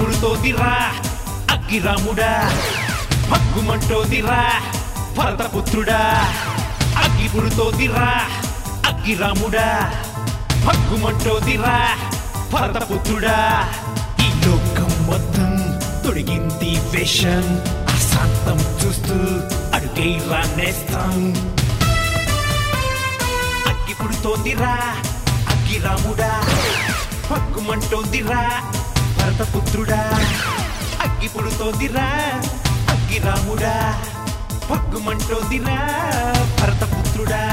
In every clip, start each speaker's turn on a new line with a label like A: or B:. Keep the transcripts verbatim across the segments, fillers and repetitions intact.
A: పుడుతోందిరా అగ్గి రాముడా భగ్గుమంటోందిరా భరతపుత్రుడా అగ్గి పుడుతోందిరా అగ్గి రాముడా భగ్గుమంటోందిరా భరతపుత్రుడా ఈ లోకం మొత్తం తొడిగింది వేషం అశాంతం చూస్తూ అడుగైరా నేస్తం అగ్గి పుడుతోందిరా అగ్గి రాముడా భగ్గుమంటోందిరా భరతపుత్రుడా అగ్గి పుడుతోందిరా అగ్గి రాముడా భగ్గుమంటోందిరా భరతపుత్రుడా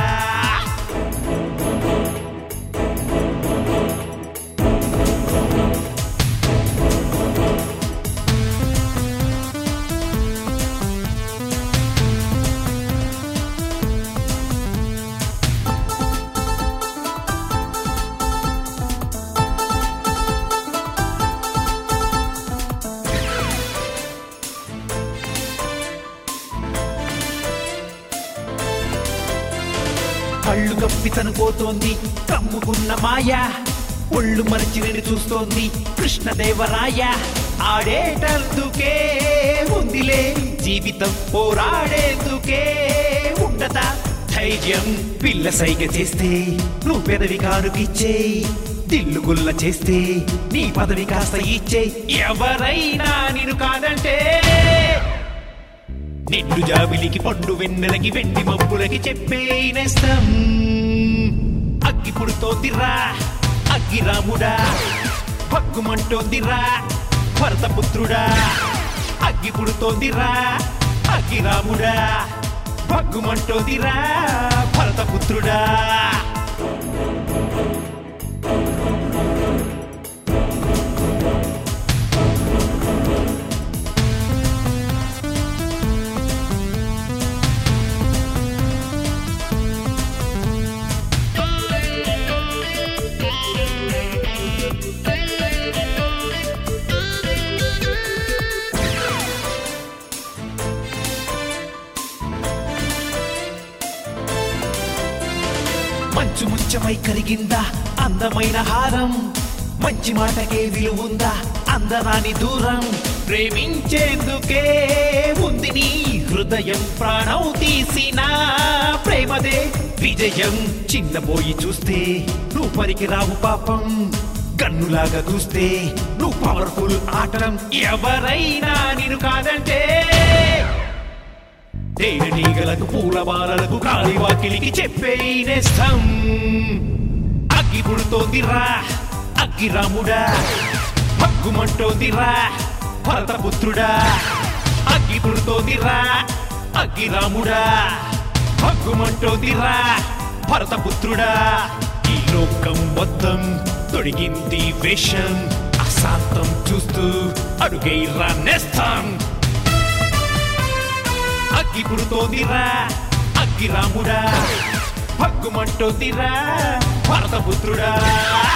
A: కళ్ళు కప్పి చనిపోతోంది కమ్ముకున్న మాయ ఒళ్ళు మరిచి నేను చూస్తోంది కృష్ణదేవరాయ ఆడేటందుకే ఉందిలే జీవితం పోరాడేందుకే ఉండదా ధైర్యం పిల్ల సైగ చేస్తే నువ్వు పెదవి కానుకిచ్చేయి దిల్లుగుల్ల చేస్తే నీ పదవి కాస్త ఇచ్చేయి ఎవరైనా నిన్ను కాదంటే నిన్ను జాబిలికి పండు వెన్నెలకి వెండి మబ్బులకి చెప్పేనేస్తం అగ్గి పుడుతోందిరా అగ్గి రాముడా భగ్గుమంటోందిరా భరతపుత్రుడా అగ్గి పుడుతోందిరా అగ్గి రాముడా భగ్గుమంటోందిరా భరతపుత్రుడా మంచు ముచ్చమై కరిగిందా అందమైన హారం మంచి మాటకే విలువుందా అందరాని దూరం ప్రేమించేందుకే ఉంది నీ హృదయం ప్రాణం తీసిన ప్రేమదే విజయం చిన్నబోయి చూస్తే నువ్వు పనికి రావు పాపం గన్నులాగా చూస్తే నువ్వు పవర్ఫుల్ ఆటం ఎవరైనా నిన్ను కాదంటే తేనెటీగలకు పూలమాలలకు కాలివాకిలికి చెప్పేనేస్తం అగ్గి పుడుతోందిరా అగ్గి రాముడా భగ్గుమంటోందిరా భరతపుత్రుడా అగ్గి పుడుతోందిరా అగ్గి రాముడా భగ్గుమంటోందిరా భరతపుత్రుడా ఈ లోకం మొత్తం తొడిగింది వేషం అశాంతం చూస్తూ అడుగైరా నేస్తం అగ్గి పుడుతోందిరా అగ్గి రాముడా భగ్గుమంటోందిరా భరతపుత్రుడా